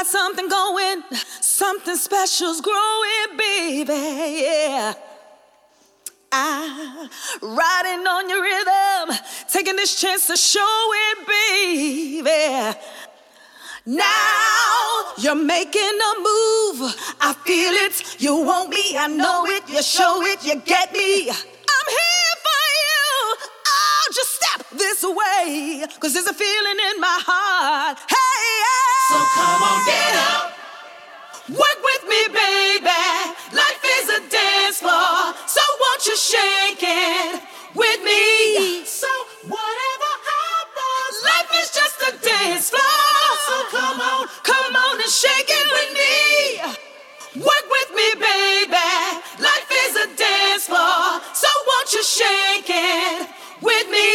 got something going, something special's growing, baby, yeah. I'm riding on your rhythm, taking this chance to show it, baby. Now you're making a move, I feel it, you want me, I know it, you show it, you get me. I'm here for you, oh, just step this way, 'cause there's a feeling in my heart, hey, yeah. So come on, get up. Work with me, baby, life is a dance floor, so won't you shake it with me? So whatever happens, Life is just a dance floor. so come on and shake it with me. Work with me, baby. Life is a dance floor, so won't you shake it with me?